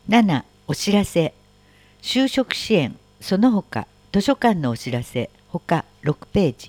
7、お知らせ。就職支援、その他、図書館のお知らせ、他6ページ。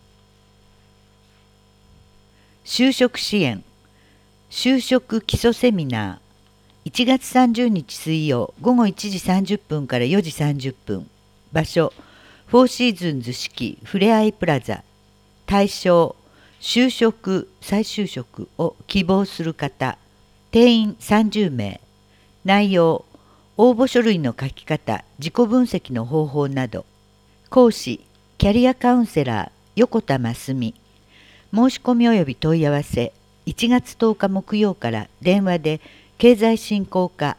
就職支援、就職基礎セミナー、1月30日水曜午後1時30分から4時30分。場所、フォーシーズンズ式ふれあいプラザ。対象、就職・再就職を希望する方。定員30名。内容、応募書類の書き方、自己分析の方法など。講師、キャリアカウンセラー、横田真澄。申し込み及び問い合わせ、1月10日木曜から電話で経済振興課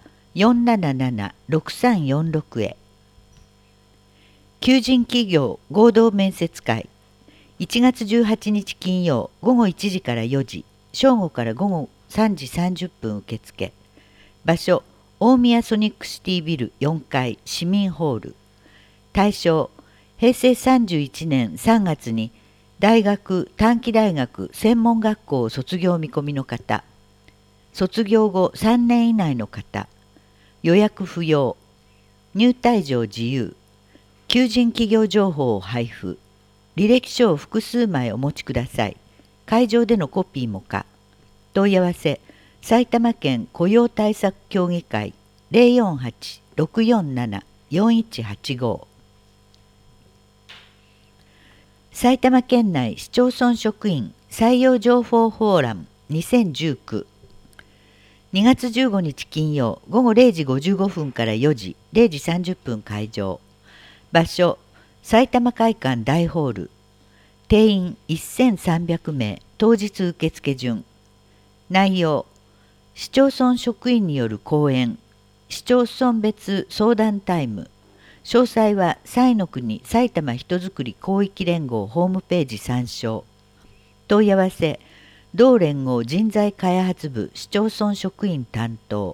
477-6346 へ。求人企業合同面接会、1月18日金曜午後1時から4時、正午から午後3時30分受付。場所、大宮ソニックシティビル4階市民ホール。対象、平成31年3月に大学・短期大学・専門学校を卒業見込みの方。卒業後3年以内の方。予約不要。入退場自由。求人企業情報を配布。履歴書を複数枚お持ちください。会場でのコピーも可。問い合わせ、埼玉県雇用対策協議会 048-647-4185。埼玉県内市町村職員採用情報フォーラム2019。2月15日金曜午後0時55分から4時、0時30分会場。場所、埼玉会館大ホール。定員1300名、当日受付順。内容、市町村職員による講演、市町村別相談タイム。詳細は彩の国埼玉人づくり広域連合ホームページ参照。問い合わせ、同連合人材開発部市町村職員担当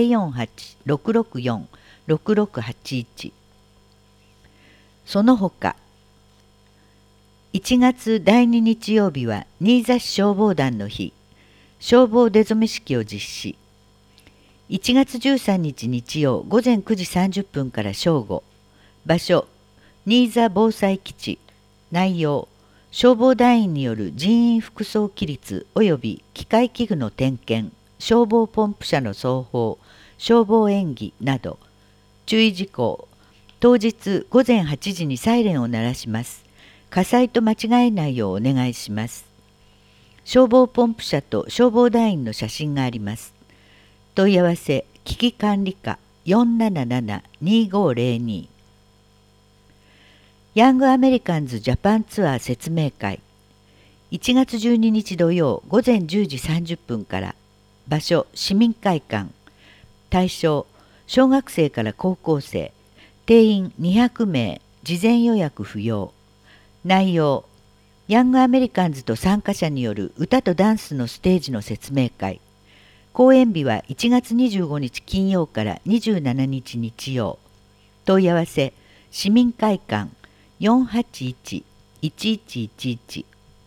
048-664-6681。その他、1月第2日曜日は新座市消防団の日、消防出初め式を実施。1月13日日曜午前9時30分から正午。場所、新座防災基地。内容、消防団員による人員服装規律及び機械器具の点検、消防ポンプ車の奏法、消防演技など。注意事項、当日午前8時にサイレンを鳴らします。火災と間違えないようお願いします。消防ポンプ車と消防団員の写真があります。問い合わせ、危機管理課 477-2502。ヤングアメリカンズジャパンツアー説明会。1月12日土曜午前10時30分から。場所、市民会館。対象、小学生から高校生。定員200名、事前予約不要。内容、ヤングアメリカンズと参加者による歌とダンスのステージの説明会。講演日は1月25日金曜から27日日曜。問い合わせ、市民会館 481-1111。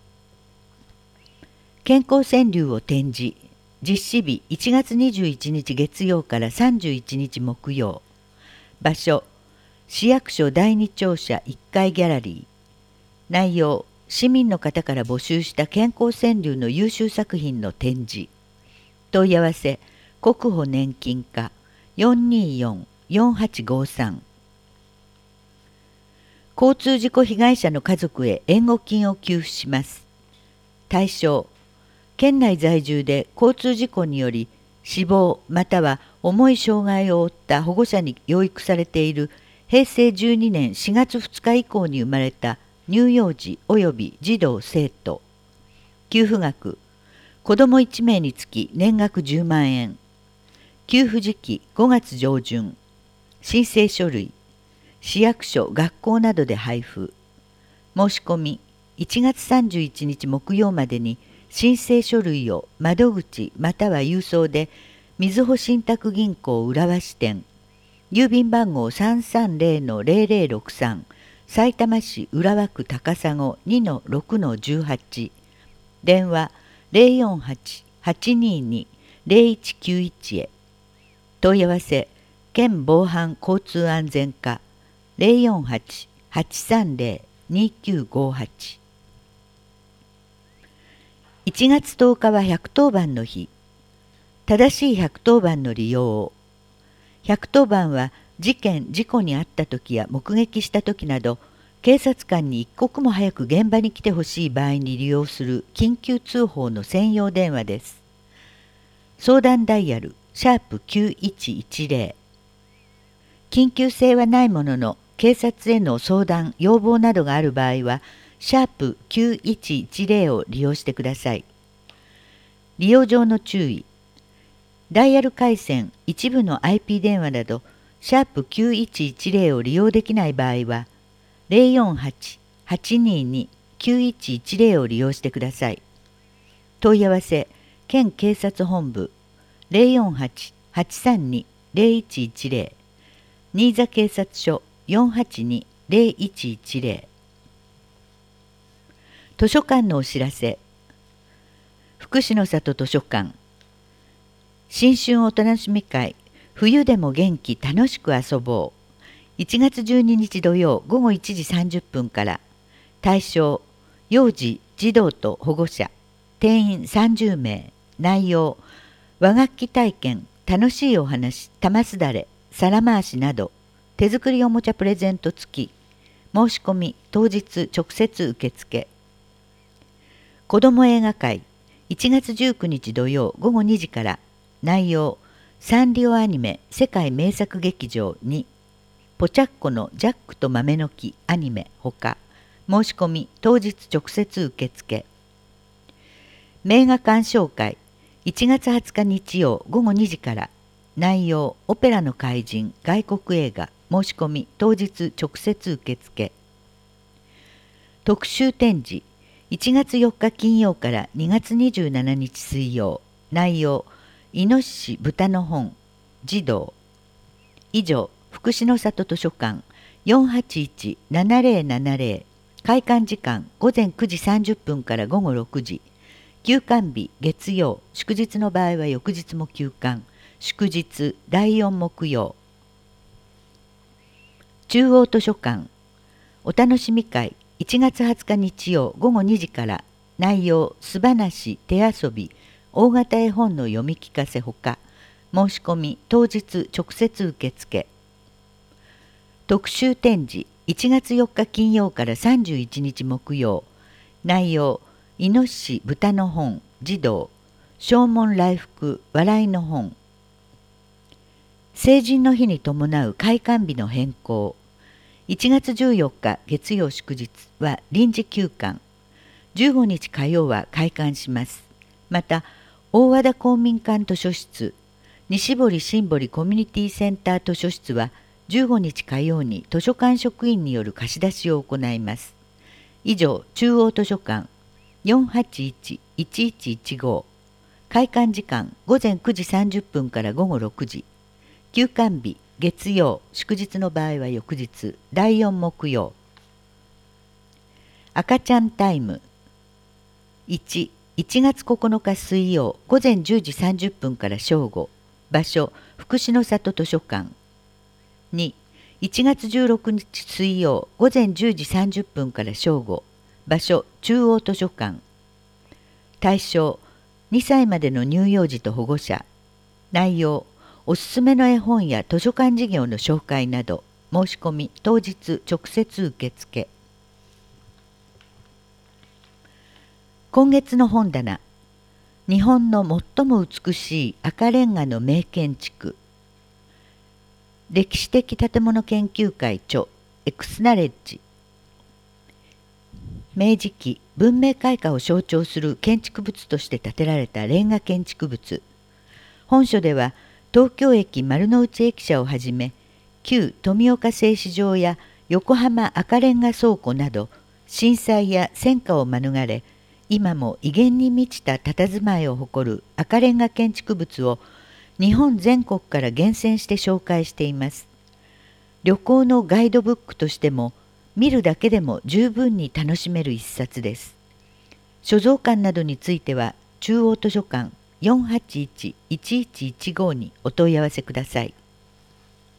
健康川柳を展示。実施日1月21日月曜から31日木曜。場所、市役所第2庁舎1階ギャラリー。内容、市民の方から募集した健康川柳の優秀作品の展示。問い合わせ、国保年金課 424-4853。交通事故被害者の家族へ援護金を給付します。対象、県内在住で交通事故により死亡または重い障害を負った保護者に養育されている平成12年4月2日以降に生まれた乳幼児及び児童生徒。給付額、子ども1名につき年額10万円。給付時期5月上旬。申請書類、市役所、学校などで配布。申し込み、1月31日木曜までに申請書類を窓口または郵送で、みずほ信託銀行浦和支店、郵便番号 330-0063、さいたま市浦和区高砂 2-6-18、電話048-822-0191へ。問い合わせ県防犯交通安全課048-830-2958。1月10日は110番の日。正しい110番の利用を。110番は事件・事故に遭った時や目撃した時など、警察官に一刻も早く現場に来てほしい場合に利用する緊急通報の専用電話です。相談ダイヤル#9110。緊急性はないものの、警察への相談・要望などがある場合は、#9110を利用してください。利用上の注意。ダイヤル回線、一部の IP 電話など、#9110を利用できない場合は、048-822-9110を利用してください。問い合わせ、県警察本部048-832-0110、新座警察署482-0110。図書館のお知らせ。福祉の里図書館。新春お楽しみ会、冬でも元気楽しく遊ぼう。1月12日土曜午後1時30分から。対象、幼児、児童と保護者。定員30名。内容、和楽器体験、楽しいお話、玉すだれ、皿回しなど、手作りおもちゃプレゼント付き。申し込み、当日直接受付。子ども映画会、1月19日土曜午後2時から。内容、サンリオアニメ世界名作劇場2、ポチャッコのジャックと豆の木アニメほか。申し込み、当日直接受付。名画鑑賞会、1月20日日曜午後2時から。内容、オペラの怪人外国映画。申し込み、当日直接受付。特集展示、1月4日金曜から2月27日水曜。内容、イノシシ豚の本、児童。以上、福祉の里図書館 481-7070。開館時間午前9時30分から午後6時。休館日月曜、祝日の場合は翌日も休館。祝日第4木曜。中央図書館。お楽しみ会、1月20日日曜午後2時から。内容、素話、手遊び、大型絵本の読み聞かせほか。申し込み、当日直接受付。特集展示、1月4日金曜から31日木曜。内容、イノシシ豚の本、児童。正門来福、笑いの本。成人の日に伴う開館日の変更。1月14日月曜祝日は臨時休館。15日火曜は開館します。また、大和田公民館図書室、西堀新堀コミュニティセンター図書室は15日火曜に図書館職員による貸し出しを行います。以上、中央図書館 481-1115。開館時間午前9時30分から午後6時。休館日月曜、祝日の場合は翌日第4木曜。赤ちゃんタイム。1、1月9日水曜午前10時30分から正午。場所、福祉の里図書館。2、1月16日水曜午前10時30分から正午。場所、中央図書館。対象、2歳までの乳幼児と保護者。内容、おすすめの絵本や図書館事業の紹介など。申し込み、当日直接受付。今月の本棚。日本の最も美しい赤レンガの名建築。歴史的建物研究会著エクスナレッジ。明治期文明開化を象徴する建築物として建てられたレンガ建築物。本書では東京駅丸の内駅舎をはじめ、旧富岡製糸場や横浜赤レンガ倉庫など震災や戦火を免れ、今も威厳に満ちた佇まいを誇る赤レンガ建築物を日本全国から厳選して紹介しています。旅行のガイドブックとしても見るだけでも十分に楽しめる一冊です。所蔵館などについては中央図書館 481-1115 にお問い合わせください。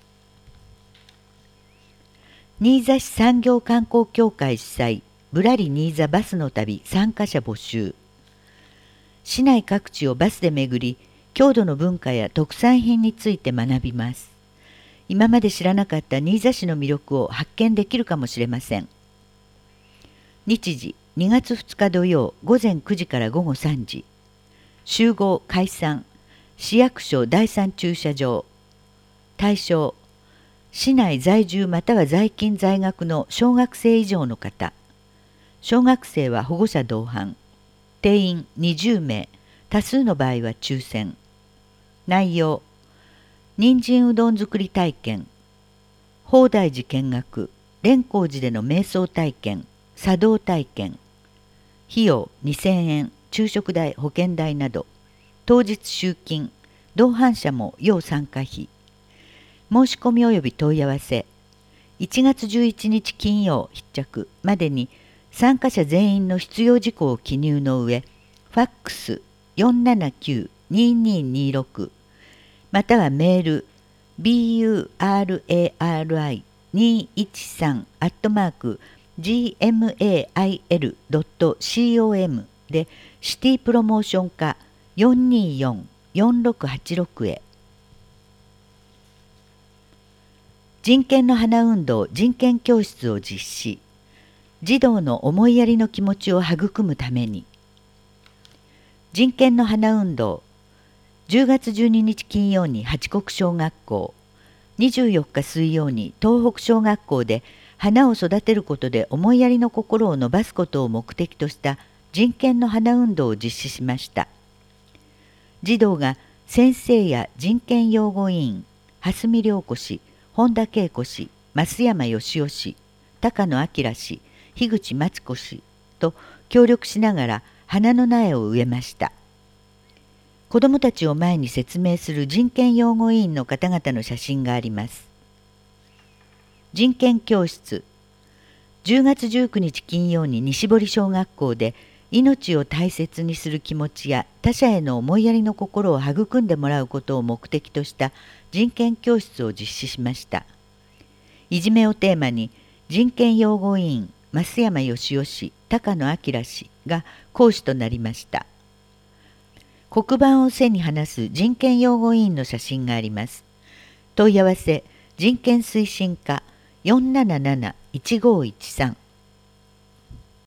新座市産業観光協会主催ぶらり新座バスの旅参加者募集。市内各地をバスで巡り、郷土の文化や特産品について学びます。今まで知らなかった新座市の魅力を発見できるかもしれません。日時2月2日土曜午前9時から午後3時。集合解散市役所第3駐車場。対象市内在住または在勤在学の小学生以上の方。小学生は保護者同伴。定員20名、多数の場合は抽選。内容人参うどん作り体験、法大寺見学、蓮光寺での瞑想体験、茶道体験。費用2000円、昼食代、保険代など。当日集金、同伴者も要参加費。申し込み及び問い合わせ。1月11日金曜必着までに参加者全員の必要事項を記入の上、ファックス 479-2226 またはメール burari213@gmail.com でシティプロモーション課424-4686へ。人権の花運動人権教室を実施。児童の思いやりの気持ちを育むために。人権の花運動10月12日金曜に八国小学校、24日水曜に東北小学校で花を育てることで思いやりの心を伸ばすことを目的とした人権の花運動を実施しました。児童が先生や人権擁護委員、蓮見良子氏、本田恵子氏、増山義雄氏、高野明氏、樋口真知子氏と協力しながら花の苗を植えました。子どもたちを前に説明する人権擁護委員の方々の写真があります。人権教室10月19日金曜に西堀小学校で命を大切にする気持ちや他者への思いやりの心を育んでもらうことを目的とした人権教室を実施しました。いじめをテーマに人権擁護委員増山義雄氏、高野明氏が講師となりました。黒板を背に話す人権擁護委員の写真があります。問い合わせ人権推進課477-1513